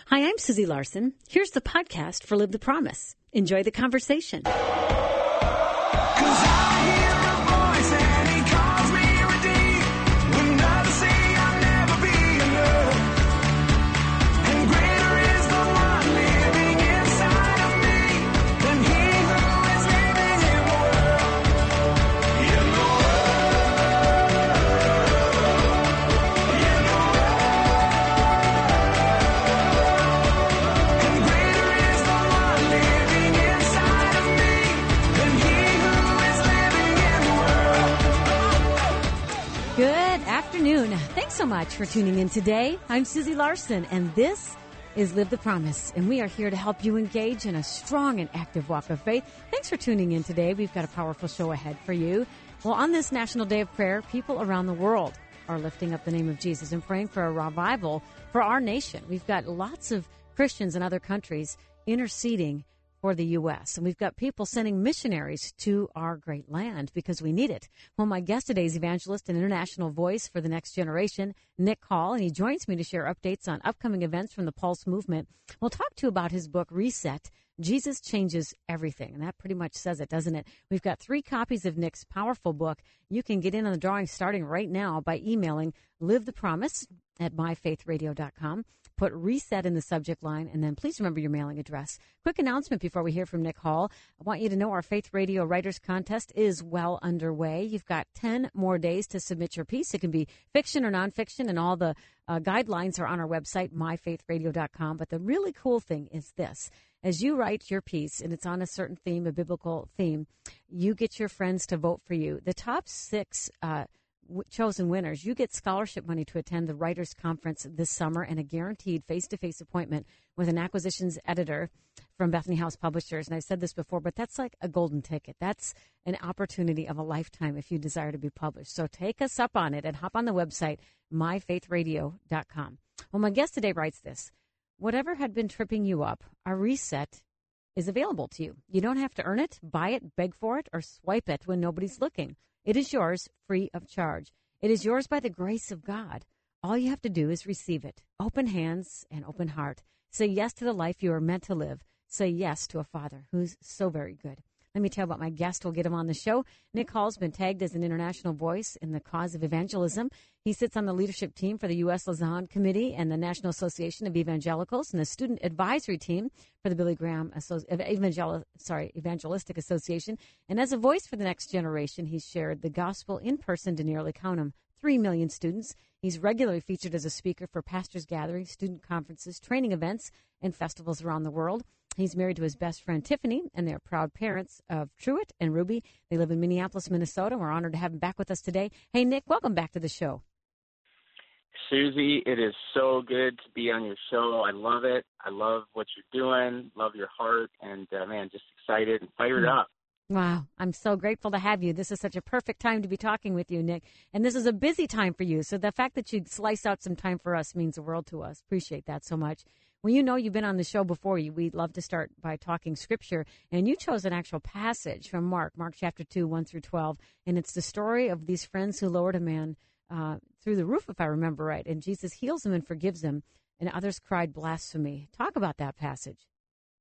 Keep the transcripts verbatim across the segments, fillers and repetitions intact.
Hi, I'm Susie Larson. Here's the podcast for Live the Promise. Enjoy the conversation. Thanks so much for tuning in today. I'm Susie Larson, and this is Live the Promise, and we are here to help you engage in a strong and active walk of faith. Thanks for tuning in today. We've got a powerful show ahead for you. Well, on this National Day of Prayer, people around the world are lifting up the name of Jesus and praying for a revival for our nation. We've got lots of Christians in other countries interceding for the U S, and we've got people sending missionaries to our great land because we need it. Well, my guest today is evangelist and international voice for the next generation, Nick Hall, and he joins me to share updates on upcoming events from the Pulse movement. We'll talk to you about his book, Reset, Jesus Changes Everything, and that pretty much says it, doesn't it? We've got three copies of Nick's powerful book. You can get in on the drawing starting right now by emailing Live the Promise at my faith radio dot com. Put reset in the subject line, and then please remember your mailing address. Quick announcement before we hear from Nick Hall. I want you to know our Faith Radio Writers Contest is well underway. You've got ten more days to submit your piece. It can be fiction or nonfiction, and all the uh, guidelines are on our website, my faith radio dot com. But the really cool thing is this. As you write your piece, and it's on a certain theme, a biblical theme, you get your friends to vote for you. The top six uh chosen winners, you get scholarship money to attend the Writers' Conference this summer and a guaranteed face-to-face appointment with an acquisitions editor from Bethany House Publishers. And I've said this before, but that's like a golden ticket. That's an opportunity of a lifetime if you desire to be published. So take us up on it and hop on the website, my faith radio dot com. Well, my guest today writes this. Whatever had been tripping you up, a reset is available to you. You don't have to earn it, buy it, beg for it, or swipe it when nobody's looking. It is yours free of charge. It is yours by the grace of God. All you have to do is receive it. Open hands and open heart. Say yes to the life you are meant to live. Say yes to a Father who's so very good. Let me tell you about my guest. We'll get him on the show. Nick Hall's been tagged as an international voice in the cause of evangelism. He sits on the leadership team for the U S Lausanne Committee and the National Association of Evangelicals and the student advisory team for the Billy Graham Asso- Evangel- sorry, Evangelistic Association. And as a voice for the next generation, he's shared the gospel in person to nearly, count 'em, three million students. He's regularly featured as a speaker for pastors' gatherings, student conferences, training events, and festivals around the world. He's married to his best friend, Tiffany, and they're proud parents of Truett and Ruby. They live in Minneapolis, Minnesota, and we're honored to have him back with us today. Hey, Nick, welcome back to the show. Susie, it is so good to be on your show. I love it. I love what you're doing, love your heart, and, uh, man, just excited and fired Mm. up. Wow, I'm so grateful to have you. This is such a perfect time to be talking with you, Nick. And this is a busy time for you. So the fact that you'd slice out some time for us means the world to us. Appreciate that so much. Well, you know you've been on the show before. We'd love to start by talking Scripture. And you chose an actual passage from Mark, Mark chapter two, one through twelve. And it's the story of these friends who lowered a man uh, through the roof, if I remember right. And Jesus heals him and forgives him. And others cried blasphemy. Talk about that passage.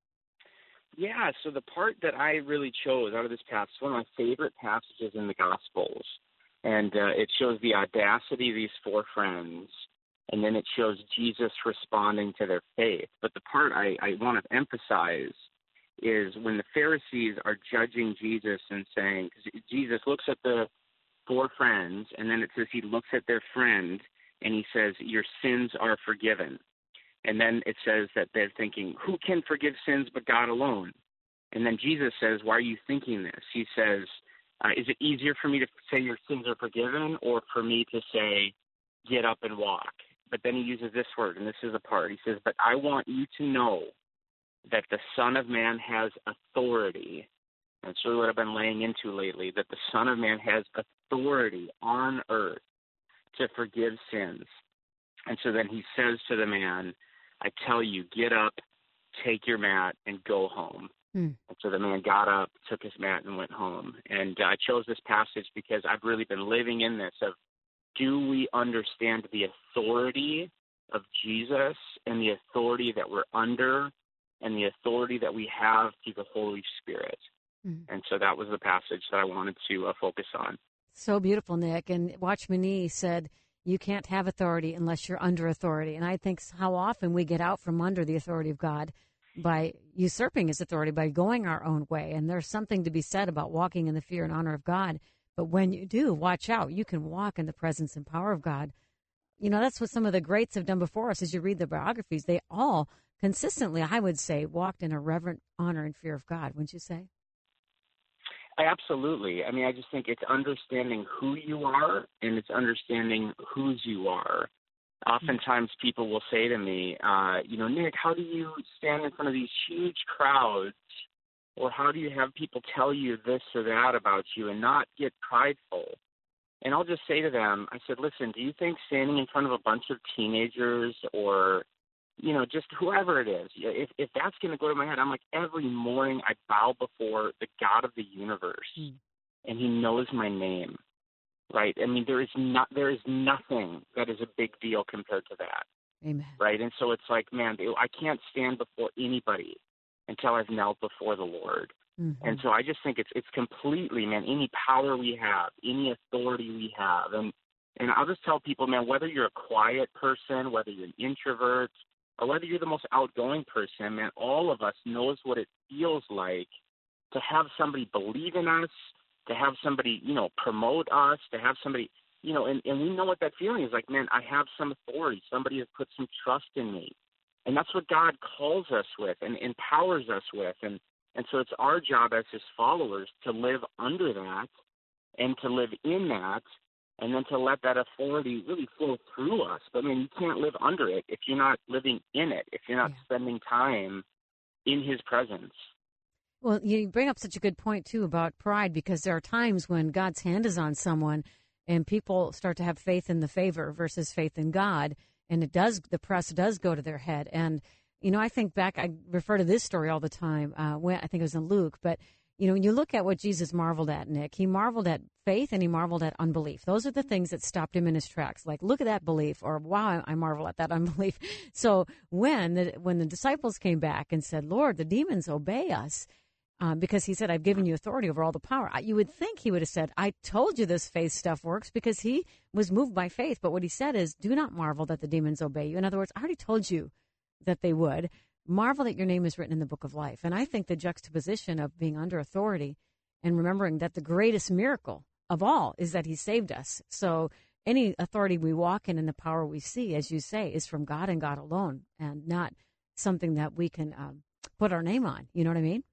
Yeah, so the part that I really chose out of this passage, one of my favorite passages in the Gospels, and uh, it shows the audacity of these four friends, and then it shows Jesus responding to their faith. But the part I, I want to emphasize is when the Pharisees are judging Jesus and saying, because Jesus looks at the four friends, and then it says he looks at their friend, and he says, your sins are forgiven. And then it says that they're thinking, who can forgive sins but God alone? And then Jesus says, why are you thinking this? He says, uh, is it easier for me to say your sins are forgiven or for me to say, get up and walk? But then he uses this word, and this is a part. He says, but I want you to know that the Son of Man has authority. And that's really what I've been laying into lately, that the Son of Man has authority on earth to forgive sins. And so then he says to the man, I tell you, get up, take your mat, and go home. Hmm. And so the man got up, took his mat, and went home. And uh, I chose this passage because I've really been living in this of, do we understand the authority of Jesus and the authority that we're under and the authority that we have through the Holy Spirit. Mm-hmm. And so that was the passage that I wanted to uh, focus on. So beautiful, Nick. And Watchman Nee said, you can't have authority unless you're under authority. And I think how often we get out from under the authority of God by usurping his authority, by going our own way. And there's something to be said about walking in the fear and honor of God. But when you do, watch out. You can walk in the presence and power of God. You know, that's what some of the greats have done before us. As you read the biographies, they all consistently, I would say, walked in a reverent honor and fear of God, wouldn't you say? Absolutely. I mean, I just think it's understanding who you are and it's understanding whose you are. Oftentimes people will say to me, uh, you know, Nick, how do you stand in front of these huge crowds, or how do you have people tell you this or that about you and not get prideful? And I'll just say to them, I said, listen, do you think standing in front of a bunch of teenagers or, you know, just whoever it is, if, if that's going to go to my head, I'm like, every morning I bow before the God of the universe, mm. and he knows my name. Right. I mean, there is not there is nothing that is a big deal compared to that. Amen. Right. And so it's like, man, I can't stand before anybody until I've knelt before the Lord. Mm-hmm. And so I just think it's it's completely, man, any power we have, any authority we have. And, and I'll just tell people, man, whether you're a quiet person, whether you're an introvert, or whether you're the most outgoing person, man, all of us knows what it feels like to have somebody believe in us, to have somebody, you know, promote us, to have somebody, you know, and, and we know what that feeling is like, man, I have some authority. Somebody has put some trust in me. And that's what God calls us with and empowers us with. And, and so it's our job as his followers to live under that and to live in that and then to let that authority really flow through us. But, I mean, you can't live under it if you're not living in it, if you're not yeah. spending time in his presence. Well, you bring up such a good point, too, about pride, because there are times when God's hand is on someone and people start to have faith in the favor versus faith in God, and it does, the press does go to their head. And, you know, I think back, I refer to this story all the time, uh, when I think it was in Luke, but, you know, when you look at what Jesus marveled at, Nick, he marveled at faith and he marveled at unbelief. Those are the things that stopped him in his tracks. Like, look at that belief, or wow, I marvel at that unbelief. So when the, when the disciples came back and said, Lord, the demons obey us, Um, because he said, I've given you authority over all the power. You would think he would have said, I told you this faith stuff works, because he was moved by faith. But what he said is, do not marvel that the demons obey you. In other words, I already told you that they would. Marvel that your name is written in the book of life. And I think the juxtaposition of being under authority and remembering that the greatest miracle of all is that he saved us. So any authority we walk in and the power we see, as you say, is from God and God alone, and not something that we can um, put our name on. You know what I mean?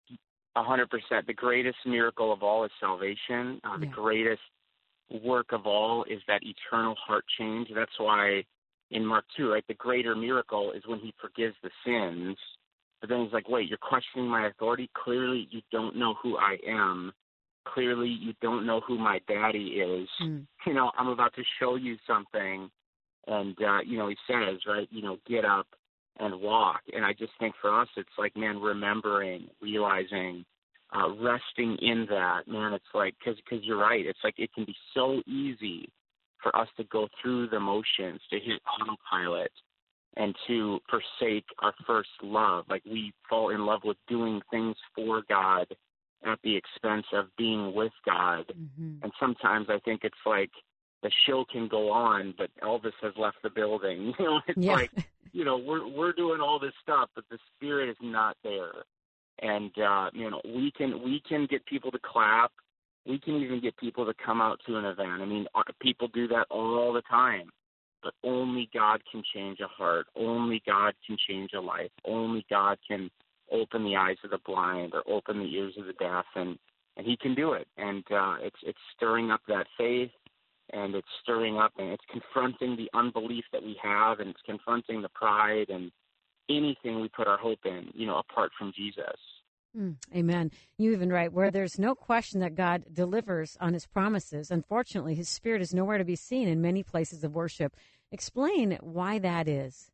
A hundred percent. The greatest miracle of all is salvation. Uh, the yeah. greatest work of all is that eternal heart change. That's why in Mark two, right, the greater miracle is when he forgives the sins. But then he's like, wait, you're questioning my authority? Clearly you don't know who I am. Clearly you don't know who my daddy is. Mm. You know, I'm about to show you something. And, uh, you know, he says, right, you know, get up and walk. And I just think for us, it's like, man, remembering, realizing, uh, resting in that, man, it's like, cause, cause you're right. It's like, it can be so easy for us to go through the motions, to hit autopilot and to forsake our first love. Like, we fall in love with doing things for God at the expense of being with God. Mm-hmm. And sometimes I think it's like the show can go on, but Elvis has left the building. You know, it's yeah. like, you know, we're we're doing all this stuff, but the spirit is not there. And uh, you know, we can we can get people to clap. We can even get people to come out to an event. I mean, people do that all the time. But only God can change a heart. Only God can change a life. Only God can open the eyes of the blind or open the ears of the deaf, and and He can do it. And uh, it's it's stirring up that faith. And it's stirring up, and it's confronting the unbelief that we have, and it's confronting the pride and anything we put our hope in, you know, apart from Jesus. Mm, amen. You even write, where there's no question that God delivers on his promises, unfortunately, his spirit is nowhere to be seen in many places of worship. Explain why that is.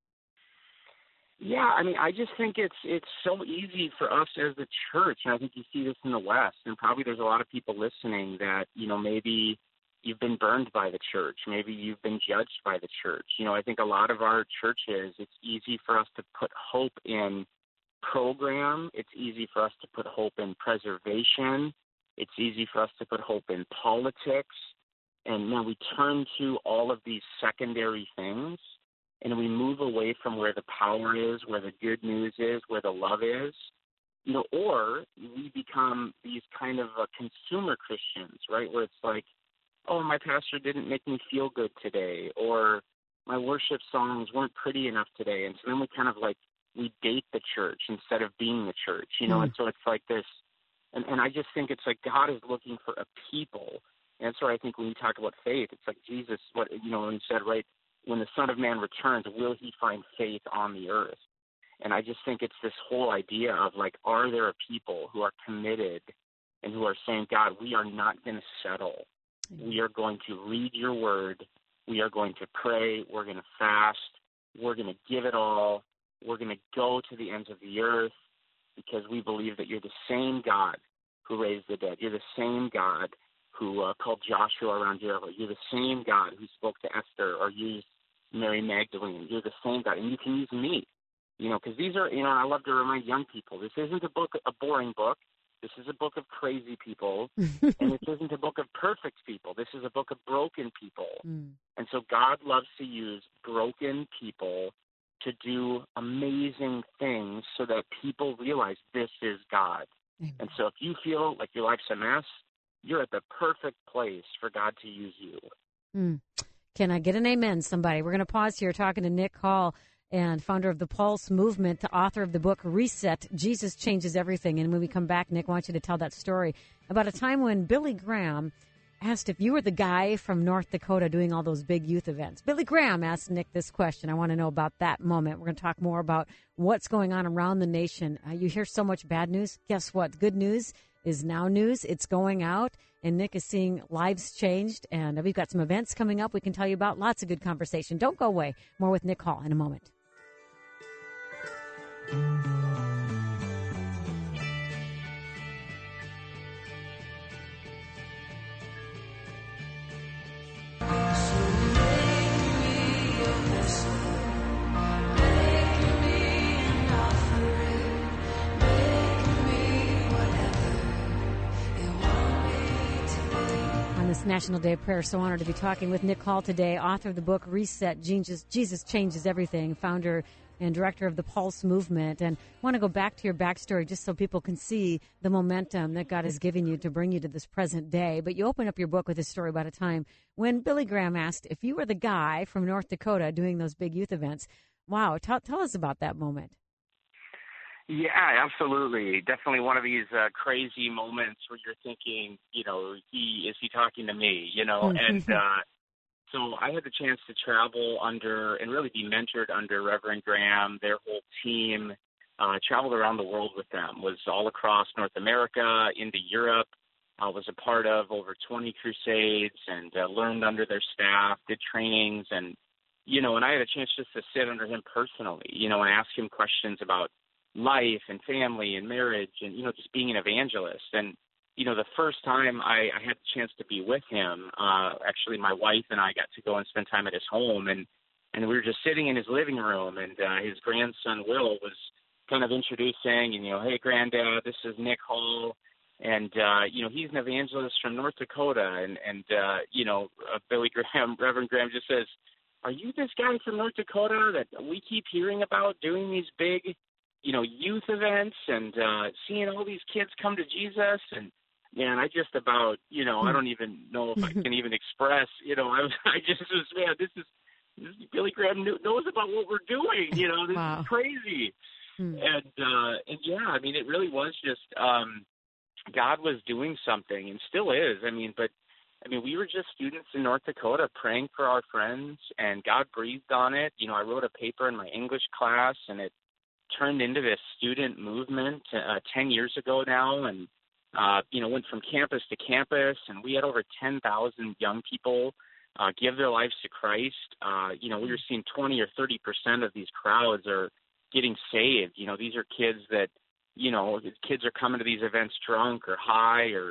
Yeah, I mean, I just think it's it's so easy for us as the church, and I think you see this in the West, and probably there's a lot of people listening that, you know, maybe you've been burned by the church. Maybe you've been judged by the church. You know, I think a lot of our churches, it's easy for us to put hope in program. It's easy for us to put hope in preservation. It's easy for us to put hope in politics. And now we turn to all of these secondary things, and we move away from where the power is, where the good news is, where the love is. You know, or we become these kind of uh, consumer Christians, right, where it's like, oh, my pastor didn't make me feel good today, or my worship songs weren't pretty enough today. And so then we kind of like, we date the church instead of being the church, you know, mm. and so it's like this, and, and I just think it's like God is looking for a people. And that's why I think when you talk about faith, it's like Jesus, what, you know, when he said, right, when the Son of Man returns, will he find faith on the earth? And I just think it's this whole idea of like, are there a people who are committed and who are saying, God, we are not going to settle. We are going to read your word. We are going to pray. We're going to fast. We're going to give it all. We're going to go to the ends of the earth because we believe that you're the same God who raised the dead. You're the same God who uh, called Joshua around Jericho. You're the same God who spoke to Esther or used Mary Magdalene. You're the same God, and you can use me. You know, because these are, you know, I love to remind young people, this isn't a book, a boring book. This is a book of crazy people, and this isn't a book of perfect people. This is a book of broken people. Mm. And so God loves to use broken people to do amazing things so that people realize this is God. Amen. And so if you feel like your life's a mess, you're at the perfect place for God to use you. Mm. Can I get an amen, somebody? We're going to pause here talking to Nick Hall, and founder of the Pulse Movement, the author of the book Reset, Jesus Changes Everything. And when we come back, Nick, I want you to tell that story about a time when Billy Graham asked if you were the guy from North Dakota doing all those big youth events. Billy Graham asked Nick this question. I want to know about that moment. We're going to talk more about what's going on around the nation. Uh, you hear so much bad news. Guess what? Good news is now news. It's going out, and Nick is seeing lives changed. And we've got some events coming up we can tell you about. Lots of good conversation. Don't go away. More with Nick Hall in a moment. This National Day of Prayer. So honored to be talking with Nick Hall today, author of the book Reset, Jesus, Jesus Changes Everything, founder and director of the Pulse Movement. And I want to go back to your backstory just so people can see the momentum that God has given you to bring you to this present day. But you open up your book with a story about a time when Billy Graham asked if you were the guy from North Dakota doing those big youth events. Wow. Tell, tell us about that moment. Yeah, absolutely. Definitely one of these uh, crazy moments where you're thinking, you know, he is he talking to me, you know? and uh, so I had the chance to travel under and really be mentored under Reverend Graham, their whole team, uh, traveled around the world with them, was all across North America, into Europe, uh, was a part of over twenty crusades and uh, learned under their staff, did trainings. And, you know, and I had a chance just to sit under him personally, you know, and ask him questions about life and family and marriage and, you know, just being an evangelist. And, you know, the first time I, I had the chance to be with him, uh, actually my wife and I got to go and spend time at his home, and, and we were just sitting in his living room, and uh, his grandson Will was kind of introducing, and, you know, hey, Granddad, this is Nick Hall. And, uh, you know, he's an evangelist from North Dakota. And, and uh, you know, uh, Billy Graham, Reverend Graham just says, are you this guy from North Dakota that we keep hearing about doing these big, you know, youth events and uh, seeing all these kids come to Jesus? And, man, I just about, you know, I don't even know if I can even express, you know, I was, I just was, man, this is, this is Billy Graham knows about what we're doing, you know, this wow. is crazy. Hmm. And, uh, and, yeah, I mean, it really was just, um, God was doing something and still is. I mean, but, I mean, we were just students in North Dakota praying for our friends, and God breathed on it. You know, I wrote a paper in my English class, and it turned into this student movement uh, ten years ago now, and, uh, you know, went from campus to campus, and we had over ten thousand young people uh, give their lives to Christ. Uh, you know, we were seeing twenty or thirty percent of these crowds are getting saved. You know, these are kids that, you know, kids are coming to these events drunk or high or,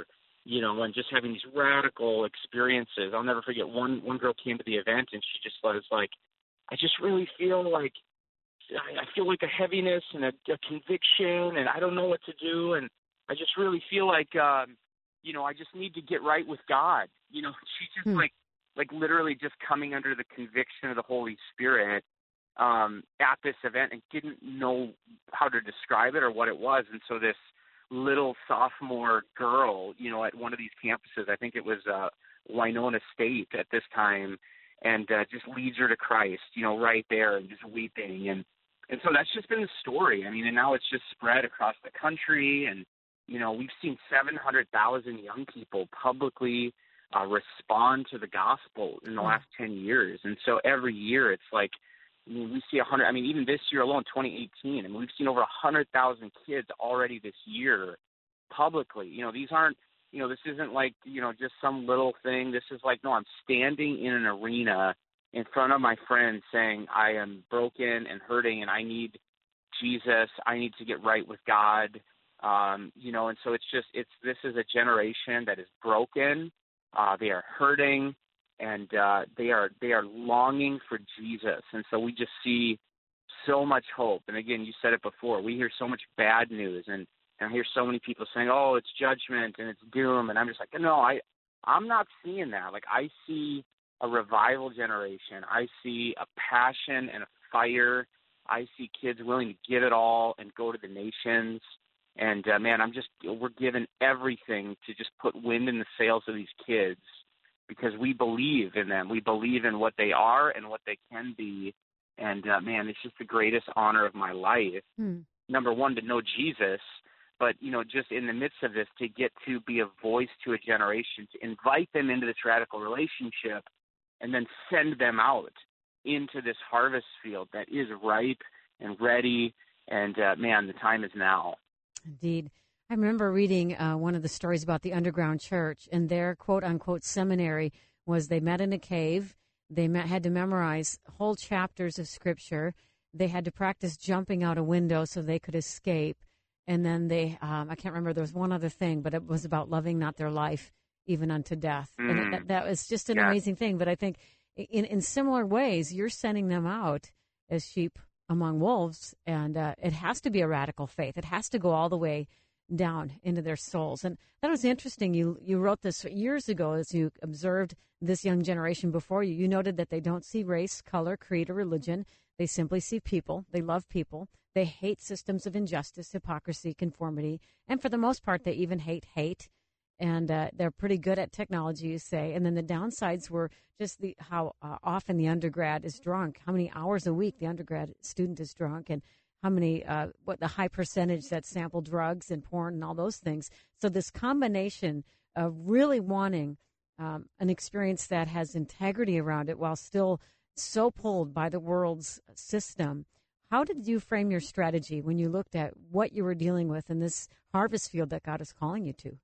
you know, and just having these radical experiences. I'll never forget one one girl came to the event and she just was like, I just really feel like I, I feel like a heaviness and a, a conviction, and I don't know what to do, and I just really feel like, um, you know, I just need to get right with God. You know, she just Hmm. like like literally just coming under the conviction of the Holy Spirit um, at this event and didn't know how to describe it or what it was, and so this little sophomore girl, you know, at one of these campuses, I think it was uh, Winona State at this time, and uh, just leads her to Christ, you know, right there and just weeping. And, and so that's just been the story. I mean, and now it's just spread across the country. And, you know, we've seen seven hundred thousand young people publicly uh, respond to the gospel in the last ten years. And so every year it's like, I mean, we see one hundred, I mean, even this year alone, twenty eighteen, I mean, we've seen over one hundred thousand kids already this year publicly. You know, these aren't, you know, this isn't like, you know, just some little thing. This is like, no, I'm standing in an arena in front of my friends saying I am broken and hurting and I need Jesus. I need to get right with God. Um, you know, and so it's just, it's, this is a generation that is broken. Uh, they are hurting. And uh, they are they are longing for Jesus, and so we just see so much hope. And again, you said it before. We hear so much bad news, and, and I hear so many people saying, "Oh, it's judgment and it's doom." And I'm just like, no, I I'm not seeing that. Like I see a revival generation. I see a passion and a fire. I see kids willing to give it all and go to the nations. And uh, man, I'm just we're given everything to just put wind in the sails of these kids, because we believe in them. We believe in what they are and what they can be. And, uh, man, it's just the greatest honor of my life. Hmm. Number one, to know Jesus, but, you know, just in the midst of this, to get to be a voice to a generation, to invite them into this radical relationship, and then send them out into this harvest field that is ripe and ready. And, uh, man, the time is now. Indeed. I remember reading uh, one of the stories about the underground church, and their quote-unquote seminary was they met in a cave. They met, had to memorize whole chapters of Scripture. They had to practice jumping out a window so they could escape. And then they, um, I can't remember, there was one other thing, but it was about loving not their life even unto death. Mm. And it, that, that was just an Yeah. amazing thing. But I think in, in similar ways, you're sending them out as sheep among wolves, and uh, it has to be a radical faith. It has to go all the way down into their souls. And that was interesting. You you wrote this years ago as you observed this young generation before you. You noted that they don't see race, color, creed, or religion. They simply see people. They love people. They hate systems of injustice, hypocrisy, conformity. And for the most part, they even hate hate. And uh, they're pretty good at technology, you say. And then the downsides were just the how uh, often the undergrad is drunk, how many hours a week the undergrad student is drunk, and how many, uh, what the high percentage that sample drugs and porn and all those things. So this combination of really wanting um, an experience that has integrity around it while still so pulled by the world's system. How did you frame your strategy when you looked at what you were dealing with in this harvest field that God is calling you to?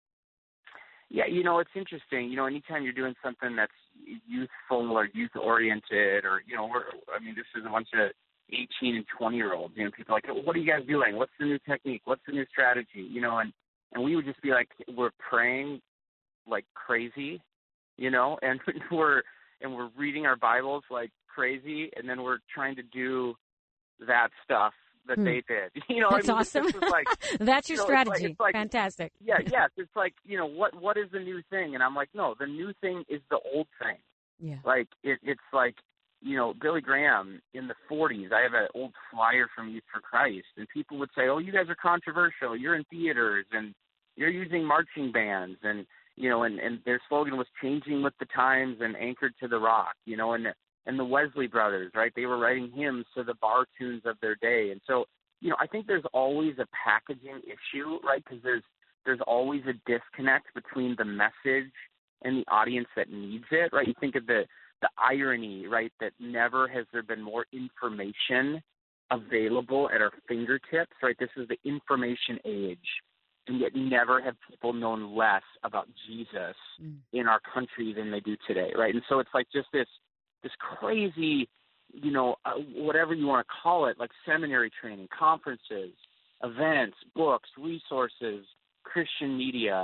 Yeah, you know, it's interesting. You know, anytime you're doing something that's youthful or youth-oriented or, you know, we're, I mean, this is a bunch of eighteen and twenty-year-olds. You know, people are like, well, what are you guys doing? What's the new technique? What's the new strategy? You know, and, and we would just be like, we're praying like crazy, you know, and we're and we're reading our Bibles like crazy, and then we're trying to do that stuff that hmm. they did. You know, that's I mean, awesome. This was like, that's your you know, strategy. It's like, it's like, fantastic. Yeah, yes. It's like, you know, what what is the new thing? And I'm like, no, the new thing is the old thing. Yeah. Like it, it's like, you know, Billy Graham in the forties. I have an old flyer from Youth for Christ, and people would say, "Oh, you guys are controversial. You're in theaters, and you're using marching bands." And you know, and, and their slogan was "Changing with the Times" and "Anchored to the Rock." You know, and and the Wesley brothers, right? They were writing hymns to the bar tunes of their day, and so, you know, I think there's always a packaging issue, right? Because there's there's always a disconnect between the message and the audience that needs it, right? You think of the the irony, right, that never has there been more information available at our fingertips, right? This is the information age, and yet never have people known less about Jesus mm. in our country than they do today, right? And so it's like just this this crazy, you know, uh, whatever you want to call it, like seminary training, conferences, events, books, resources, Christian media,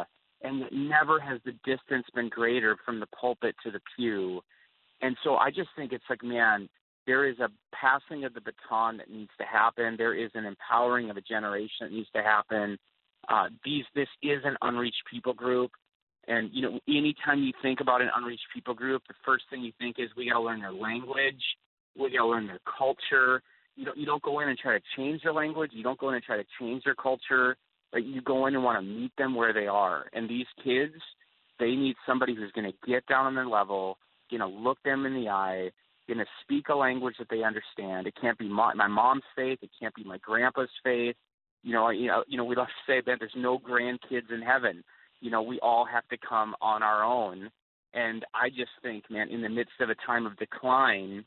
and never has the distance been greater from the pulpit to the pew. And so I just think it's like, man, there is a passing of the baton that needs to happen. There is an empowering of a generation that needs to happen. Uh, these, this is an unreached people group. And, you know, anytime you think about an unreached people group, the first thing you think is we got to learn their language. We got to learn their culture. You don't, you don't go in and try to change their language. You don't go in and try to change their culture. But you go in and want to meet them where they are. And these kids, they need somebody who's going to get down on their level, going to look them in the eye, going to speak a language that they understand. It can't be my, my mom's faith. It can't be my grandpa's faith. You know, you know, you know, we love to say that there's no grandkids in heaven. You know, we all have to come on our own. And I just think, man, in the midst of a time of decline,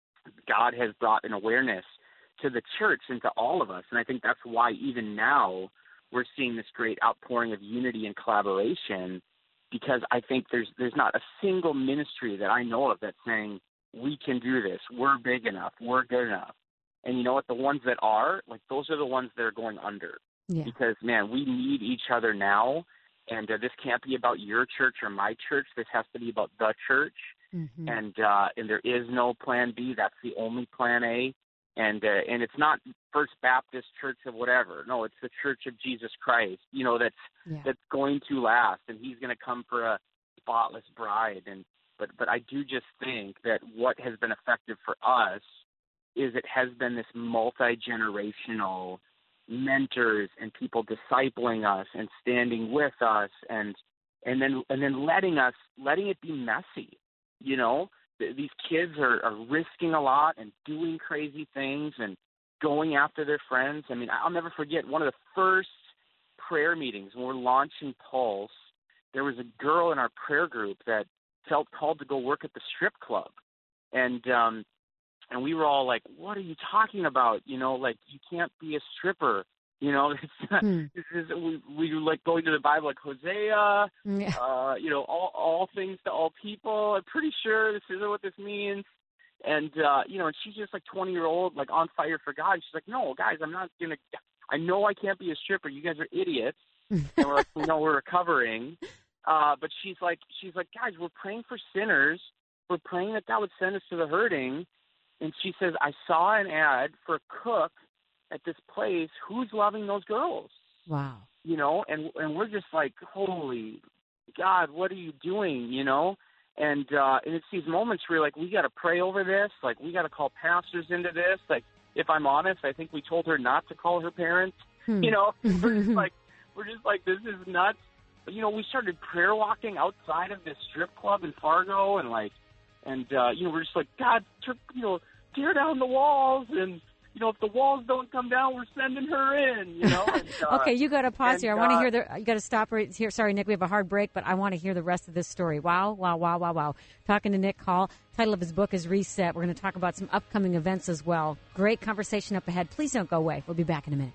God has brought an awareness to the church and to all of us. And I think that's why even now we're seeing this great outpouring of unity and collaboration, because I think there's there's not a single ministry that I know of that's saying, we can do this, we're big enough, we're good enough. And you know what? The ones that are, like, those are the ones that are going under. Yeah. Because, man, we need each other now. And uh, this can't be about your church or my church. This has to be about the church. Mm-hmm. And uh, and there is no plan B. That's the only plan A. And uh, and it's not First Baptist Church of whatever. No, it's the Church of Jesus Christ, you know, that's yeah. that's going to last. And he's going to come for a spotless bride. And but, but I do just think that what has been effective for us is it has been this multi-generational mentors and people discipling us and standing with us, and and then and then letting us letting it be messy. You know, Th- these kids are, are risking a lot and doing crazy things and going after their friends. I mean, I'll never forget one of the first prayer meetings when we're launching Pulse. There was a girl in our prayer group that felt called to go work at the strip club, and um, and we were all like, "What are you talking about? You know, like, you can't be a stripper. You know, it's not, hmm. this is we we like going to the Bible like Hosea. Yeah. Uh, you know, all all things to all people. I'm pretty sure this isn't what this means." And uh, you know, and she's just like twenty year old, like on fire for God. She's like, "No, guys, I'm not gonna. I know I can't be a stripper. You guys are idiots." And we're like, "No, we're recovering." Uh, but she's like, she's like, "Guys, we're praying for sinners. We're praying that God would send us to the hurting." And she says, "I saw an ad for a cook at this place. Who's loving those girls?" Wow. You know, and and we're just like, holy God, what are you doing? You know, and uh, and it's these moments where you're like, we got to pray over this. Like, we got to call pastors into this. Like, if I'm honest, I think we told her not to call her parents. Hmm. You know, we're just like, we're just like, this is nuts. But, you know, we started prayer walking outside of this strip club in Fargo, and like. And, uh, you know, we're just like, God, you know, tear down the walls. And, you know, if the walls don't come down, we're sending her in, you know. And, uh, okay, you got to pause and, here. I want to uh, hear the, you got to stop right here. Sorry, Nick, we have a hard break, but I want to hear the rest of this story. Wow, wow, wow, wow, wow. Talking to Nick Hall. Title of his book is Reset. We're going to talk about some upcoming events as well. Great conversation up ahead. Please don't go away. We'll be back in a minute.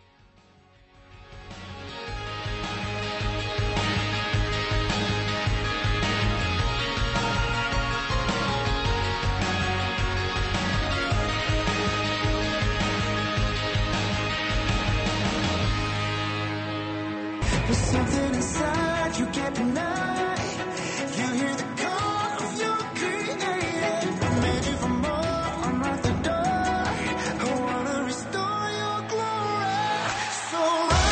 There's something inside you can't deny. You hear the call of your creator. I made you for more. I'm at the door. I wanna restore your glory. So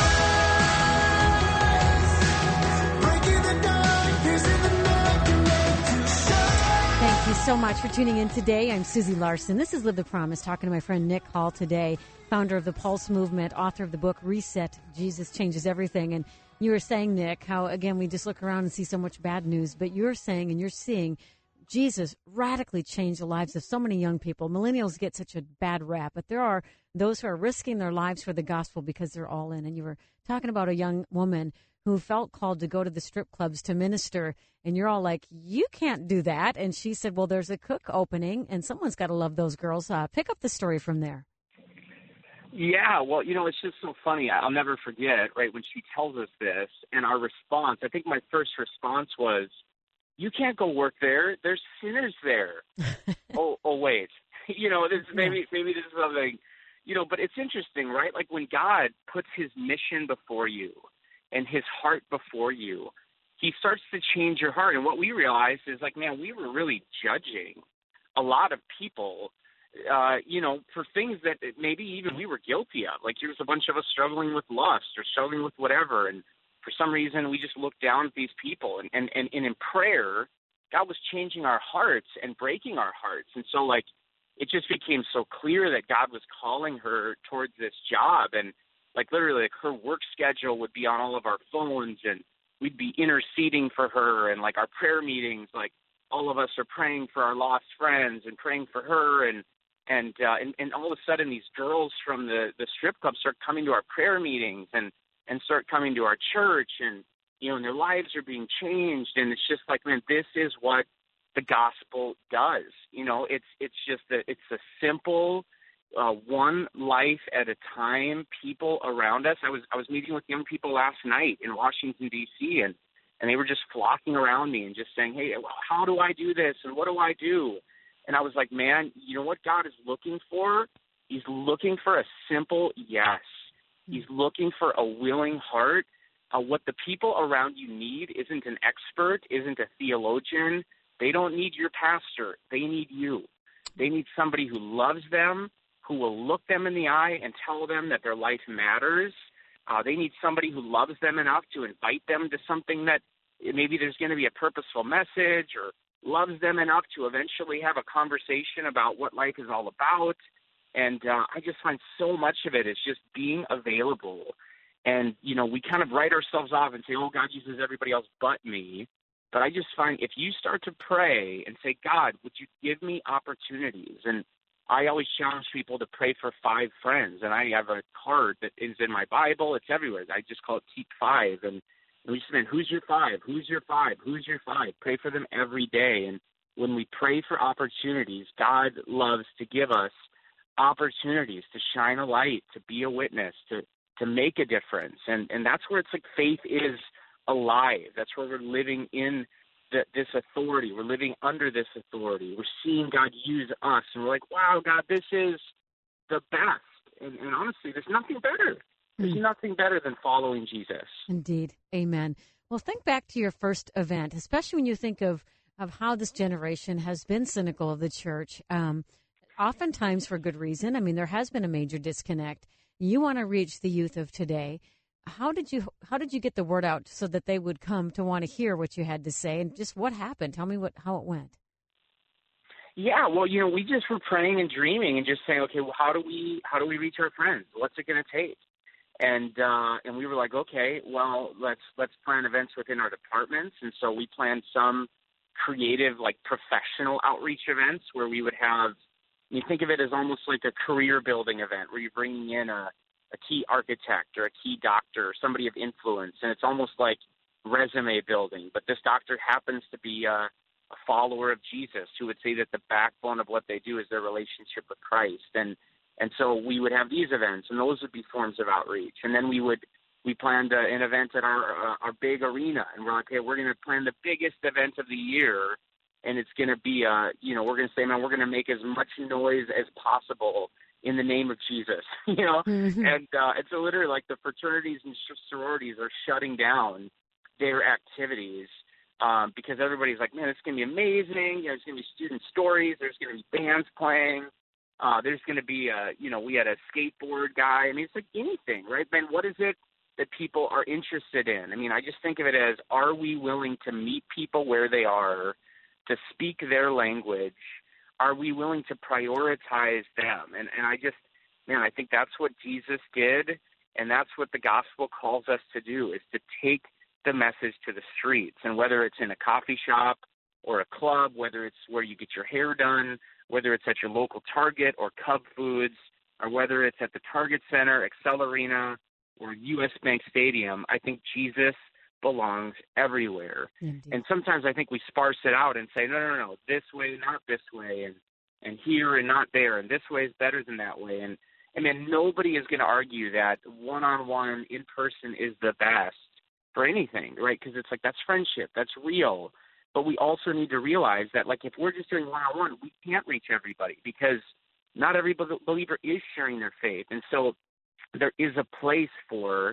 rise, breaking the dark, piercing the night, connect to shine. Thank you so much for tuning in today. I'm Susie Larson. This is Live the Promise, talking to my friend Nick Hall today, founder of the Pulse Movement, author of the book Reset, Jesus Changes Everything. And you were saying, Nick, how, again, we just look around and see so much bad news, but you're saying and you're seeing Jesus radically change the lives of so many young people. Millennials get such a bad rap, but there are those who are risking their lives for the gospel because they're all in. And you were talking about a young woman who felt called to go to the strip clubs to minister, and you're all like, you can't do that. And she said, well, there's a cook opening, and someone's got to love those girls. Uh, pick up the story from there. Yeah, well, you know, it's just so funny. I'll never forget, right, when she tells us this, and our response, I think my first response was, you can't go work there. There's sinners there. oh, oh, wait. You know, this maybe maybe this is something, you know, but it's interesting, right? Like when God puts his mission before you and his heart before you, he starts to change your heart. And what we realized is like, man, we were really judging a lot of people, uh, you know, for things that maybe even we were guilty of. Like there was a bunch of us struggling with lust or struggling with whatever. And for some reason, we just looked down at these people. And, and, and, and in prayer, God was changing our hearts and breaking our hearts. And so, like, it just became so clear that God was calling her towards this job. And, like, literally, like, her work schedule would be on all of our phones, and we'd be interceding for her. And, like, our prayer meetings, like, all of us are praying for our lost friends and praying for her. And and uh, and, and all of a sudden, these girls from the, the strip club start coming to our prayer meetings and, and start coming to our church. And, you know, and their lives are being changed. And it's just like, man, this is what the gospel does. You know, it's it's just that it's a simple uh, one life at a time, people around us. I was I was meeting with young people last night in Washington, D C, and, and they were just flocking around me and just saying, hey, how do I do this? And what do I do? And I was like, man, you know what God is looking for? He's looking for a simple yes. He's looking for a willing heart. Uh, what the people around you need isn't an expert, isn't a theologian. They don't need your pastor. They need you. They need somebody who loves them, who will look them in the eye and tell them that their life matters. Uh, they need somebody who loves them enough to invite them to something that maybe there's going to be a purposeful message, or loves them enough to eventually have a conversation about what life is all about. And uh, I just find so much of it is just being available. And, you know, we kind of write ourselves off and say, oh, God uses everybody else but me. But I just find if you start to pray and say, God, would you give me opportunities? And I always challenge people to pray for five friends. And I have a card that is in my Bible. It's everywhere. I just call it Keep Five. And we just, man, who's your five? Who's your five? Who's your five? Pray for them every day. And when we pray for opportunities, God loves to give us opportunities to shine a light, to be a witness, to to make a difference. And and that's where it's like faith is alive. That's where we're living in the, this authority. We're living under this authority. We're seeing God use us. And we're like, wow, God, this is the best. And, and honestly, there's nothing better. There's mm. nothing better than following Jesus. Indeed. Amen. Well, think back to your first event, especially when you think of, of how this generation has been cynical of the church, um, oftentimes for good reason. I mean, there has been a major disconnect. You want to reach the youth of today. How did you how did you get the word out so that they would come to want to hear what you had to say, and just what happened? Tell me what how it went. Yeah, well, you know, we just were praying and dreaming and just saying, okay, well, how do we how do we reach our friends? What's it going to take? And uh, and we were like, okay, well, let's let's plan events within our departments, and so we planned some creative, like professional outreach events where we would have. You think of it as almost like a career building event where you're bringing in a, a key architect or a key doctor or somebody of influence, and it's almost like resume building. But this doctor happens to be a, a follower of Jesus who would say that the backbone of what they do is their relationship with Christ. And and so we would have these events, and those would be forms of outreach. And then we would we planned uh, an event at our uh, our big arena, and we're like, okay, we're going to plan the biggest event of the year. And it's going to be, uh, you know, we're going to say, man, we're going to make as much noise as possible in the name of Jesus, you know. Mm-hmm. And uh, it's literally like the fraternities and sororities are shutting down their activities um, because everybody's like, man, it's going to be amazing. You know, there's going to be student stories. There's going to be bands playing. Uh, there's going to be, a, you know, we had a skateboard guy. I mean, it's like anything, right? Man, what is it that people are interested in? I mean, I just think of it as, are we willing to meet people where they are, to speak their language? Are we willing to prioritize them? And and I just, man, I think that's what Jesus did, and that's what the gospel calls us to do, is to take the message to the streets. And whether it's in a coffee shop or a club, whether it's where you get your hair done, whether it's at your local Target or Cub Foods, or whether it's at the Target Center, Xcel Arena, or U S Bank Stadium, I think Jesus belongs everywhere. Indeed. And sometimes I think we sparse it out and say, no, no, no, this way, not this way, and and here and not there, and this way is better than that way. And I mean, nobody is going to argue that one-on-one in person is the best for anything, right? Because it's like, that's friendship, that's real. But we also need to realize that, like, if we're just doing one-on-one, we can't reach everybody because not every believer is sharing their faith. And so there is a place for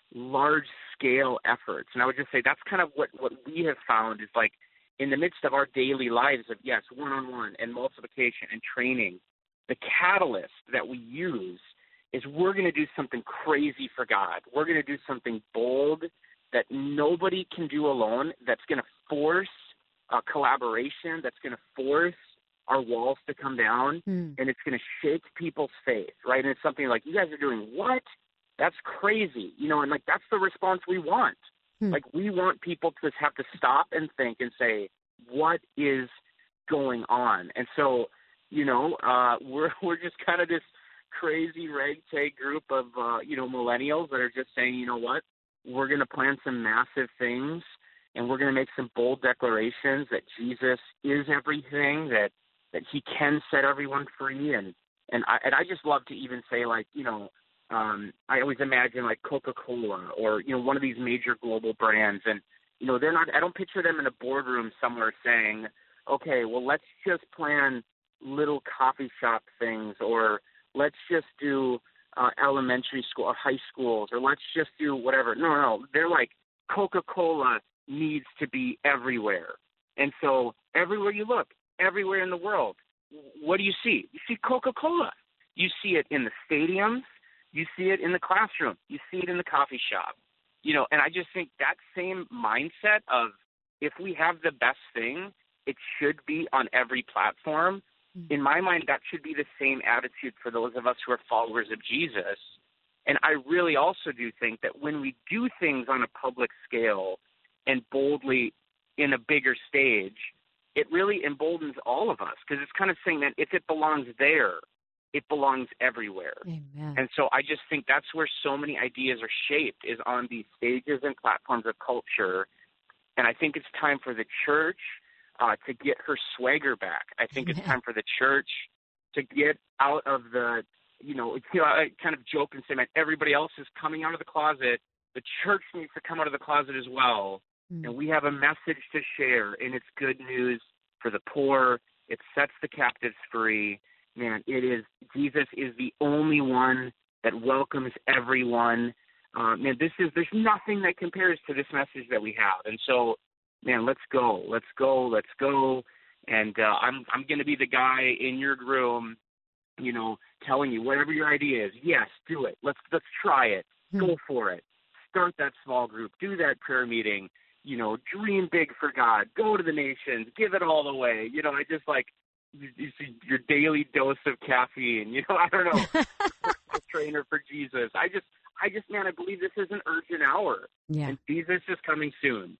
large-scale efforts. And I would just say that's kind of what, what we have found is like in the midst of our daily lives of, yes, one-on-one and multiplication and training, the catalyst that we use is we're going to do something crazy for God. We're going to do something bold that nobody can do alone, that's going to force a collaboration, that's going to force our walls to come down, mm. and it's going to shake people's faith, right? And it's something like, you guys are doing what? That's crazy. You know, and like that's the response we want. Mm. Like we want people to have to stop and think and say, what is going on? And so, you know, uh, we're we're just kind of this crazy ragtag group of, uh, you know, millennials that are just saying, you know what, we're going to plan some massive things, and we're going to make some bold declarations that Jesus is everything, that that he can set everyone free. And, and, I, and I just love to even say, like, you know, um, I always imagine like Coca-Cola or, you know, one of these major global brands. And, you know, they're not, I don't picture them in a boardroom somewhere saying, okay, well, let's just plan little coffee shop things, or let's just do uh, elementary school or high schools, or let's just do whatever. No, no, they're like, Coca-Cola needs to be everywhere. And so everywhere you look, everywhere in the world, what do you see? You see Coca-Cola. You see it in the stadiums. You see it in the classroom. You see it in the coffee shop. You know, and I just think that same mindset of if we have the best thing, it should be on every platform. In my mind, that should be the same attitude for those of us who are followers of Jesus. And I really also do think that when we do things on a public scale and boldly in a bigger stage, it really emboldens all of us, because it's kind of saying that if it belongs there, it belongs everywhere. Amen. And so I just think that's where so many ideas are shaped, is on these stages and platforms of culture. And I think it's time for the church uh, to get her swagger back. I think Amen. It's time for the church to get out of the, you know, you know, I kind of joke and say, man, everybody else is coming out of the closet. The church needs to come out of the closet as well. Mm. And we have a message to share, and it's good news for the poor. It sets the captives free. Man, it is, Jesus is the only one that welcomes everyone. Uh, man, this is, there's nothing that compares to this message that we have. And so, man, let's go, let's go, let's go. And uh, I'm, I'm going to be the guy in your room, you know, telling you whatever your idea is. Yes, do it. Let's, let's try it. Hmm. Go for it. Start that small group. Do that prayer meeting. You know, dream big for God. Go to the nations. Give it all away. You know, I just like, you, you see your daily dose of caffeine. You know, I don't know. A trainer for Jesus. I just, I just, man, I believe this is an urgent hour. Yeah. And Jesus is coming soon.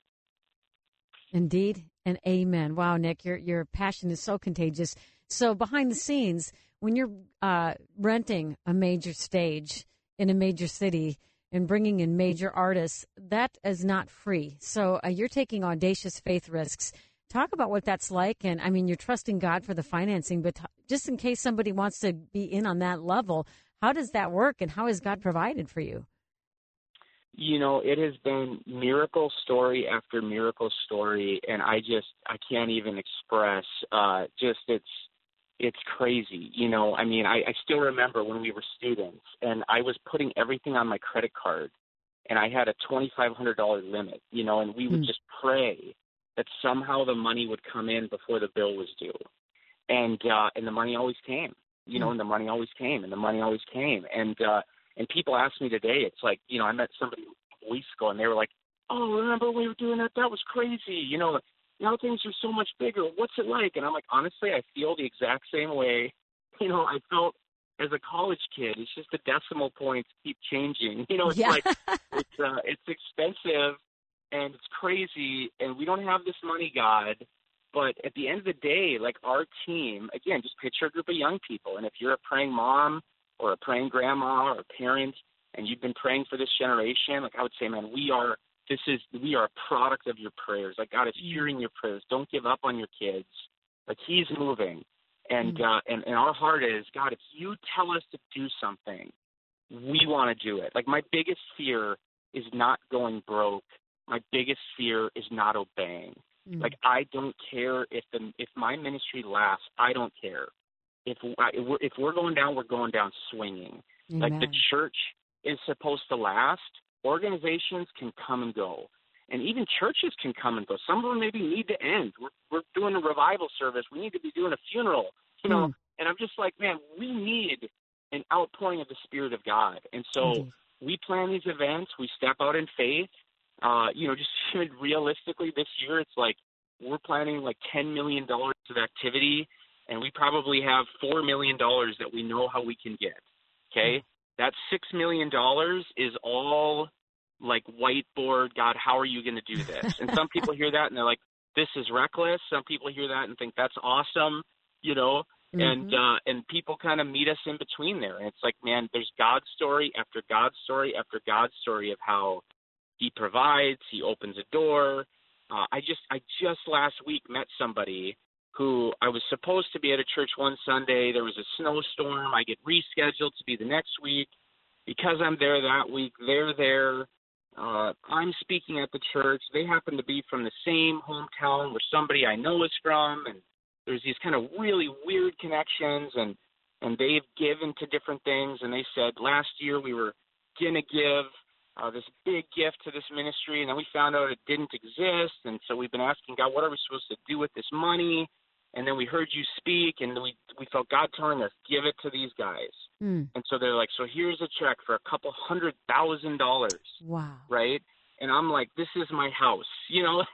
Indeed, and amen. Wow, Nick, your your passion is so contagious. So behind the scenes, when you're uh, renting a major stage in a major city and bringing in major artists, that is not free. So uh, you're taking audacious faith risks. Talk about what that's like. And, I mean, you're trusting God for the financing, but t- just in case somebody wants to be in on that level, how does that work, and how has God provided for you? You know, it has been miracle story after miracle story, and I just, I can't even express, uh, just it's, it's crazy. You know, I mean, I, I still remember when we were students, and I was putting everything on my credit card, and I had a twenty-five hundred dollars limit, you know, and we would mm. just pray that somehow the money would come in before the bill was due. And, uh, and the money always came, you know, mm. and the money always came, and the money always came. And, uh, And people ask me today, it's like, you know, I met somebody a week ago, and they were like, oh, remember when we were doing that? That was crazy. You know, now things are so much bigger. What's it like? And I'm like, honestly, I feel the exact same way, you know, I felt as a college kid. It's just the decimal points keep changing. You know, it's yeah. like, it's uh, it's expensive, and it's crazy, and we don't have this money, God. But at the end of the day, like our team, again, just picture a group of young people. And if you're a praying mom, or a praying grandma or a parent, and you've been praying for this generation, like I would say, man, we are, this is, we are a product of your prayers. Like God is hearing your prayers. Don't give up on your kids. Like he's moving. And, mm-hmm. uh, and, and our heart is, God, if you tell us to do something, we want to do it. Like my biggest fear is not going broke. My biggest fear is not obeying. Mm-hmm. Like I don't care if the, if my ministry lasts, I don't care. If we're, if we're going down, we're going down swinging. Amen. Like the church is supposed to last. organizations can come and go, and even churches can come and go. Some of them maybe need to end. We're, we're doing a revival service. We need to be doing a funeral, you know. Mm. And I'm just like, man, we need an outpouring of the Spirit of God. And so mm-hmm. we plan these events. We step out in faith. Uh, you know, just realistically this year, it's like we're planning like ten million dollars of activity, and we probably have four million dollars that we know how we can get, okay? Mm-hmm. That six million dollars is all like whiteboard, God, how are you going to do this? And some people hear that and they're like, this is reckless. Some people hear that and think that's awesome, you know? Mm-hmm. And uh, and people kind of meet us in between there. And it's like, man, there's God's story after God's story after God's story of how he provides, he opens a door. Uh, I just I just last week met somebody who I was supposed to be at a church one Sunday. There was a snowstorm. I get rescheduled to be the next week. Because I'm there that week, they're there. Uh, I'm speaking at the church. They happen to be from the same hometown where somebody I know is from, and there's these kind of really weird connections, and, and they've given to different things. And they said, last year we were going to give uh, this big gift to this ministry, and then we found out it didn't exist. And so we've been asking God, what are we supposed to do with this money? And then we heard you speak, and we we felt God telling us, give it to these guys. Mm. And so they're like, so here's a check for a couple hundred thousand dollars. Wow. Right? And I'm like, this is my house. You know,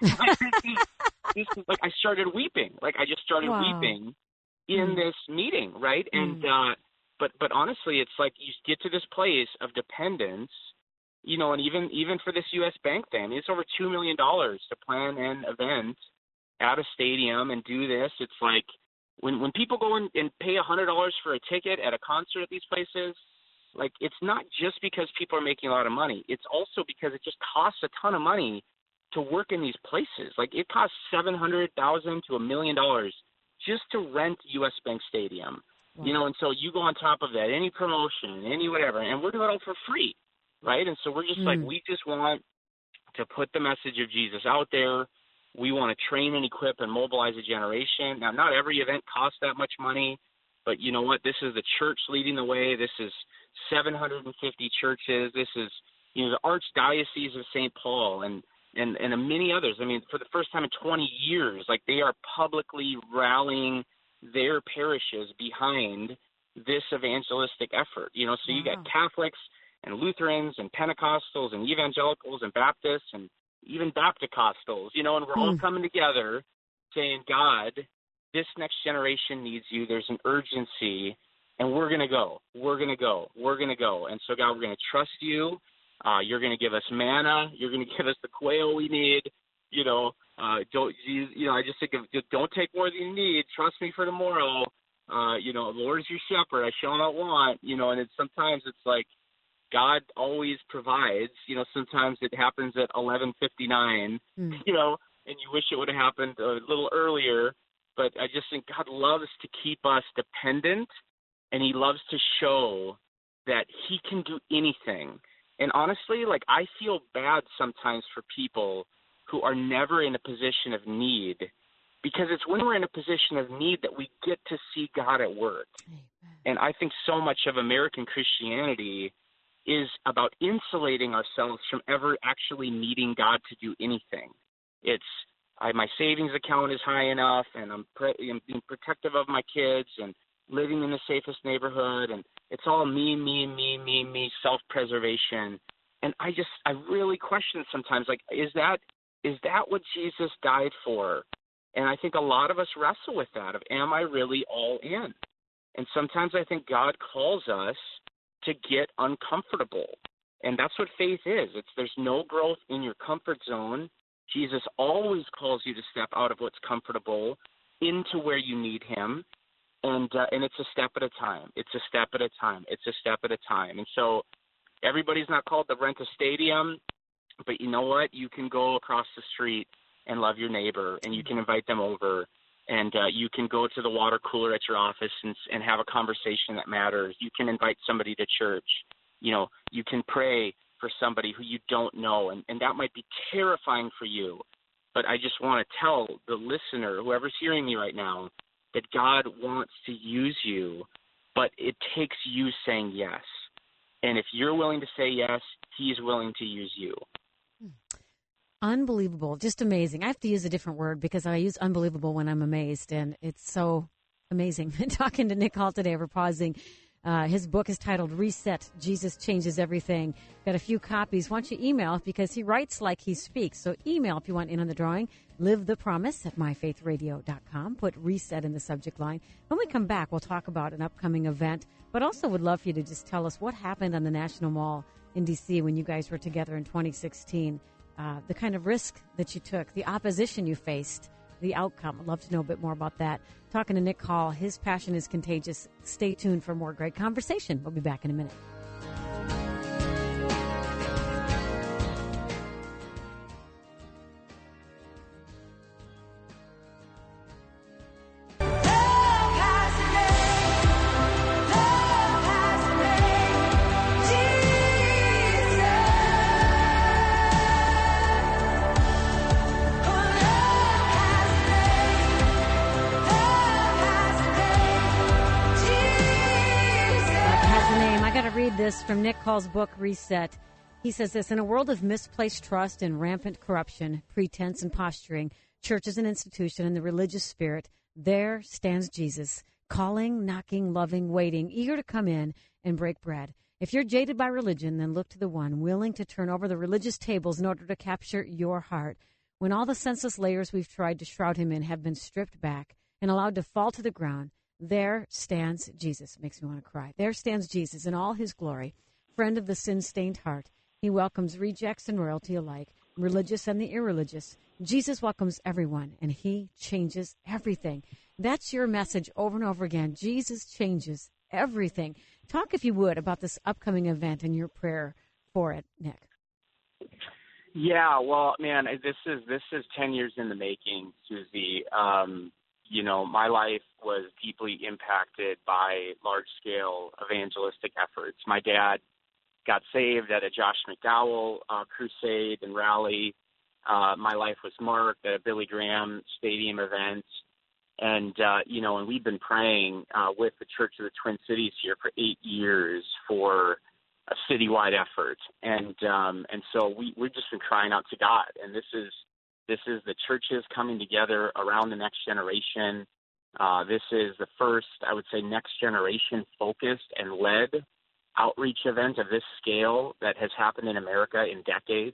this is like I started weeping. Like I just started wow. weeping in mm. this meeting, right? Mm. And uh, but but honestly, it's like you get to this place of dependence, you know, and even even for this U S Bank thing, I mean, it's over two million dollars to plan an event at a stadium and do this. It's like when when people go in and pay one hundred dollars for a ticket at a concert at these places, like it's not just because people are making a lot of money. It's also because it just costs a ton of money to work in these places. Like it costs seven hundred thousand dollars to a million dollars just to rent U S Bank Stadium. Wow. You know, and so you go on top of that, any promotion, any whatever, and we're doing it all for free, right? And so we're just mm. like, we just want to put the message of Jesus out there. We want to train and equip and mobilize a generation. Now, not every event costs that much money, but you know what? This is the church leading the way. This is seven hundred fifty churches. This is, you know, the Archdiocese of Saint Paul and, and, and many others. I mean, for the first time in twenty years, like they are publicly rallying their parishes behind this evangelistic effort. You know, so you wow. got Catholics and Lutherans and Pentecostals and Evangelicals and Baptists and even Bapticostals, you know, and we're all coming together saying, God, this next generation needs you. There's an urgency, and we're going to go. We're going to go. We're going to go. And so, God, we're going to trust you. Uh, you're going to give us manna. You're going to give us the quail we need. You know, uh, don't you, you know, I just think of just don't take more than you need. Trust me for tomorrow. Uh, you know, the Lord is your shepherd. I shall not want. You know, and it's sometimes it's like, God always provides, you know, sometimes it happens at eleven fifty-nine, mm. you know, and you wish it would have happened a little earlier. But I just think God loves to keep us dependent, and he loves to show that he can do anything. And honestly, like I feel bad sometimes for people who are never in a position of need, because it's when we're in a position of need that we get to see God at work. Amen. And I think so much of American Christianity is about insulating ourselves from ever actually needing God to do anything. It's I, my savings account is high enough, and I'm, pre- I'm being protective of my kids and living in the safest neighborhood, and it's all me, me, me, me, me, self-preservation. And I just I really question sometimes, like, is that is that what Jesus died for? And I think a lot of us wrestle with that of, am I really all in? And sometimes I think God calls us to get uncomfortable. And that's what faith is. It's there's no growth in your comfort zone. Jesus always calls you to step out of what's comfortable into where you need him. And uh, and it's a step at a time. It's a step at a time. It's a step at a time. And so everybody's not called to rent a stadium, but you know what? You can go across the street and love your neighbor, and you can invite them over. And uh, you can go to the water cooler at your office and, and have a conversation that matters. You can invite somebody to church. You know, you can pray for somebody who you don't know, and, and that might be terrifying for you. But I just want to tell the listener, whoever's hearing me right now, that God wants to use you, but it takes you saying yes. And if you're willing to say yes, he's willing to use you. Unbelievable. Just amazing. I have to use a different word because I use unbelievable when I'm amazed, and it's so amazing. Talking to Nick Hall today, we're pausing. Uh, his book is titled Reset, Jesus Changes Everything. Got a few copies. Why don't you email, because he writes like he speaks. So email if you want in on the drawing. Live the Promise at my faith radio dot com. Put Reset in the subject line. When we come back, we'll talk about an upcoming event, but also would love for you to just tell us what happened on the National Mall in D C when you guys were together in twenty sixteen. Uh, the kind of risk that you took, the opposition you faced, the outcome. I'd love to know a bit more about that. Talking to Nick Hall. His passion is contagious. Stay tuned for more great conversation. We'll be back in a minute. This from Nick Hall's book, Reset. He says this: in a world of misplaced trust and rampant corruption, pretense and posturing, church as an institution and the religious spirit, there stands Jesus, calling, knocking, loving, waiting, eager to come in and break bread. If you're jaded by religion, then look to the one willing to turn over the religious tables in order to capture your heart. When all the senseless layers we've tried to shroud him in have been stripped back and allowed to fall to the ground, there stands Jesus. Makes me want to cry. There stands Jesus in all his glory, friend of the sin-stained heart. He welcomes rejects and royalty alike, religious and the irreligious. Jesus welcomes everyone, and he changes everything. That's your message over and over again. Jesus changes everything. Talk, if you would, about this upcoming event and your prayer for it, Nick. Yeah, well, man, this is this is ten years in the making, Susie. Um, You know, my life was deeply impacted by large-scale evangelistic efforts. My dad got saved at a Josh McDowell uh, crusade and rally. Uh, my life was marked at a Billy Graham Stadium event. And, uh, you know, and we've been praying uh, with the Church of the Twin Cities here for eight years for a citywide effort. And um, and so we, we've just been crying out to God. And this is This is the churches coming together around the next generation. Uh, this is the first, I would say, next generation focused and led outreach event of this scale that has happened in America in decades.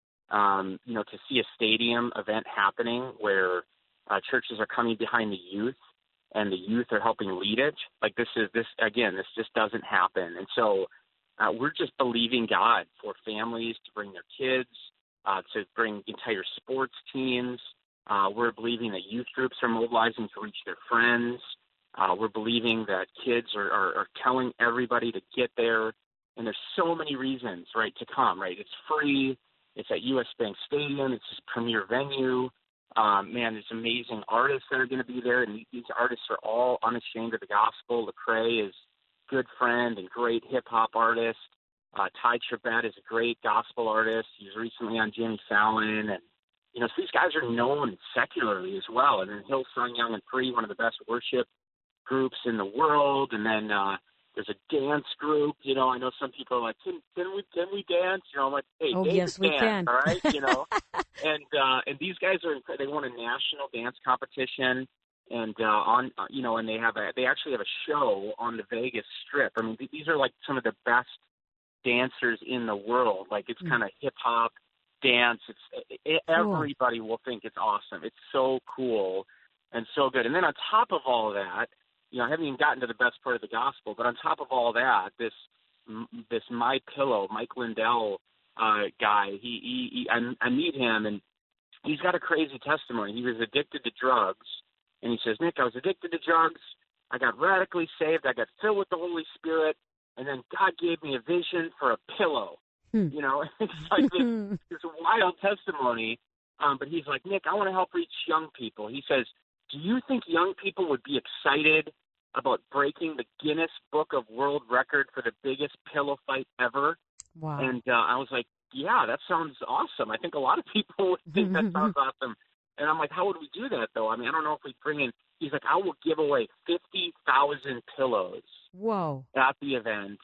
Um, you know, to see a stadium event happening where uh, churches are coming behind the youth and the youth are helping lead it. Like this is this again, this just doesn't happen. And so uh, we're just believing God for families to bring their kids, uh, to bring entire sports teams. Uh, we're believing that youth groups are mobilizing to reach their friends. Uh, we're believing that kids are, are, are telling everybody to get there. And there's so many reasons, right, to come, right? It's free. It's at U S Bank Stadium. It's this premier venue. Um, man, there's amazing artists that are going to be there. And these artists are all unashamed of the gospel. Lecrae is a good friend and great hip-hop artist. Uh, Ty Tribbett is a great gospel artist. He was recently on Jimmy Fallon. And, you know, so these guys are known secularly as well. And then Hillsong Young and Free, one of the best worship groups in the world. And then uh, there's a dance group. You know, I know some people are like, can, can we can we dance? You know, I'm like, hey, oh, David yes, we dance, can. all right, you know. and uh, and these guys are they won a national dance competition, and uh, on uh, you know, and they have a they actually have a show on the Vegas Strip. I mean, these are like some of the best dancers in the world. Like it's mm. kind of hip hop dance. It's it, cool. Everybody will think it's awesome. It's so cool and so good. And then on top of all of that, you know, I haven't even gotten to the best part of the gospel, but on top of all that, this this My Pillow, Mike Lindell uh, guy, he, he, he I, I meet him, and he's got a crazy testimony. He was addicted to drugs, and he says, Nick, I was addicted to drugs. I got radically saved. I got filled with the Holy Spirit, and then God gave me a vision for a pillow. Hmm. You know, it's like this, this wild testimony. Um, but he's like, Nick, I want to help reach young people. He says, do you think young people would be excited about breaking the Guinness Book of World Record for the biggest pillow fight ever? Wow. And uh, I was like, yeah, that sounds awesome. I think a lot of people would think that sounds awesome. And I'm like, how would we do that, though? I mean, I don't know if we bring in – he's like, I will give away fifty thousand pillows Whoa. at the event.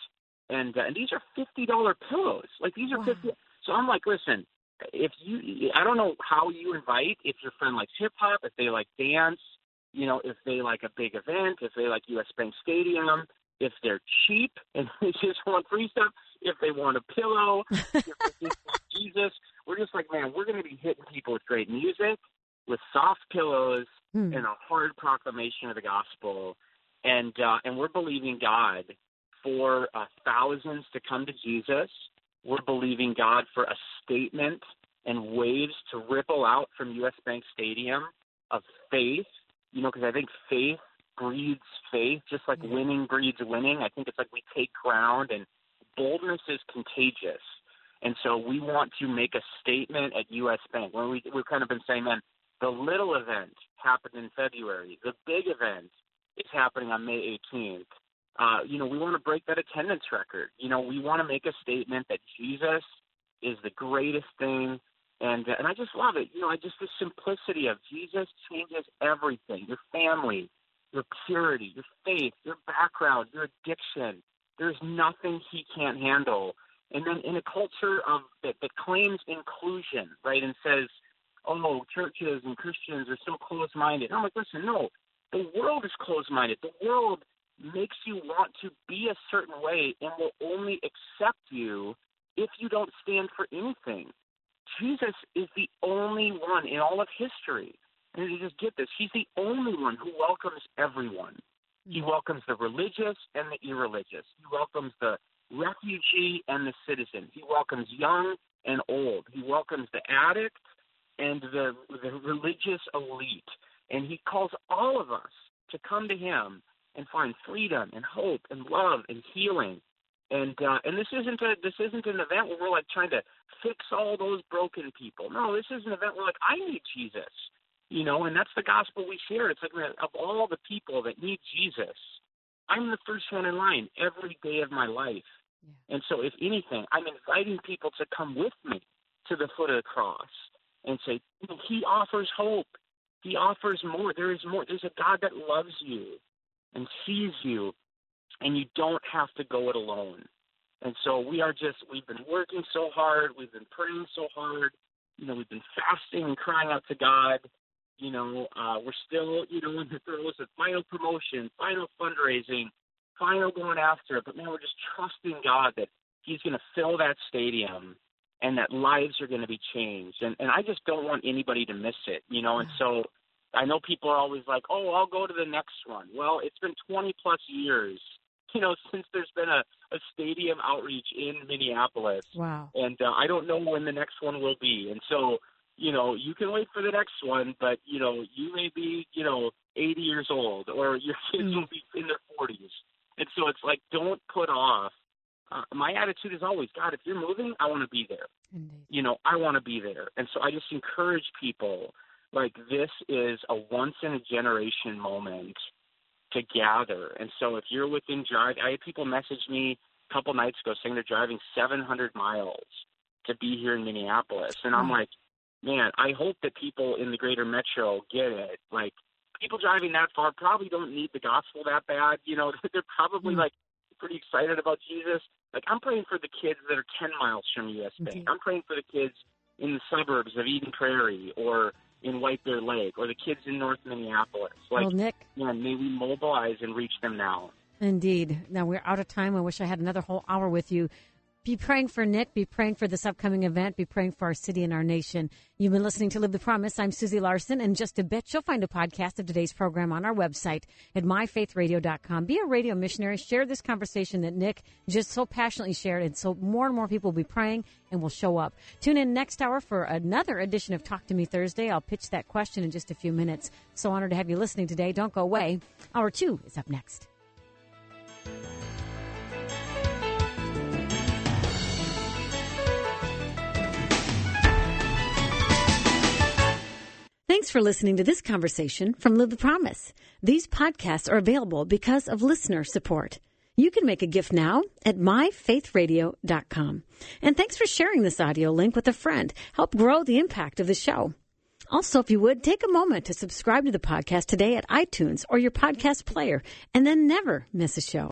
And uh, and these are fifty dollar pillows. Like these are Wow. fifty. So I'm like, listen, if you, I don't know how you invite. If your friend likes hip hop, if they like dance, you know, if they like a big event, if they like U S Bank Stadium, if they're cheap and they just want free stuff, if they want a pillow, if they just want Jesus, we're just like, man, we're going to be hitting people with great music, with soft pillows, Hmm. and a hard proclamation of the gospel, and uh, and we're believing God for uh, thousands to come to Jesus. We're believing God for a statement and waves to ripple out from U S Bank Stadium of faith, you know, because I think faith breeds faith, just like Yeah. winning breeds winning. I think it's like we take ground, and boldness is contagious. And so we want to make a statement at U S Bank. When we, we've kind of been saying, man, the little event happened in February. The big event is happening on May eighteenth. Uh, you know, we want to break that attendance record. You know, we want to make a statement that Jesus is the greatest thing. And uh, and I just love it. You know, I just the simplicity of Jesus changes everything. Your family, your purity, your faith, your background, your addiction. There's nothing he can't handle. And then in a culture of that, that claims inclusion, right, and says, oh, churches and Christians are so close-minded. I'm like, listen, no, the world is close-minded. The world makes you want to be a certain way and will only accept you if you don't stand for anything. Jesus is the only one in all of history. And you just get this. He's the only one who welcomes everyone. He welcomes the religious and the irreligious. He welcomes the refugee and the citizen. He welcomes young and old. He welcomes the addict and the, the religious elite. And he calls all of us to come to him and find freedom and hope and love and healing. And uh, and this isn't a this isn't an event where we're like trying to fix all those broken people. No, this is an event where like I need Jesus, you know, and that's the gospel we share. It's like of all the people that need Jesus, I'm the first one in line every day of my life. Yeah. And so if anything, I'm inviting people to come with me to the foot of the cross and say, he offers hope. He offers more. There is more. There's a God that loves you and sees you, and you don't have to go it alone. And so we are just, we've been working so hard. We've been praying so hard. You know, we've been fasting and crying out to God. You know, uh, we're still, you know, in the throes of final promotion, final fundraising, final going after it. But, man, we're just trusting God that he's going to fill that stadium and that lives are going to be changed. And, and I just don't want anybody to miss it, you know. And so I know people are always like, oh, I'll go to the next one. Well, it's been twenty-plus years, you know, since there's been a, a stadium outreach in Minneapolis. Wow. And uh, I don't know when the next one will be. And so, you know, you can wait for the next one, but, you know, you may be, you know, eighty years old, or your kids mm. will be in their forties. And so it's like, don't put off. Uh, my attitude is always, God, if you're moving, I want to be there. Indeed. You know, I want to be there. And so I just encourage people, like, this is a once-in-a-generation moment to gather. And so if you're within drive, I had people message me a couple nights ago saying they're driving seven hundred miles to be here in Minneapolis. And I'm like, man, I hope that people in the greater metro get it. Like, people driving that far probably don't need the gospel that bad. You know, they're probably, mm-hmm. like, pretty excited about Jesus. Like, I'm praying for the kids that are ten miles from U S Bank. I'm praying for the kids in the suburbs of Eden Prairie or in White Bear Lake or the kids in North Minneapolis. Like, well, Nick, man, may we mobilize and reach them now. Indeed. Now, we're out of time. I wish I had another whole hour with you. Be praying for Nick. Be praying for this upcoming event. Be praying for our city and our nation. You've been listening to Live the Promise. I'm Susie Larson. In just a bit, you'll find a podcast of today's program on our website at my faith radio dot com. Be a radio missionary. Share this conversation that Nick just so passionately shared. And so more and more people will be praying and will show up. Tune in next hour for another edition of Talk to Me Thursday. I'll pitch that question in just a few minutes. So honored to have you listening today. Don't go away. Hour two is up next. Thanks for listening to this conversation from Live the Promise. These podcasts are available because of listener support. You can make a gift now at my faith radio dot com. And thanks for sharing this audio link with a friend. Help grow the impact of the show. Also, if you would, take a moment to subscribe to the podcast today at iTunes or your podcast player, and then never miss a show.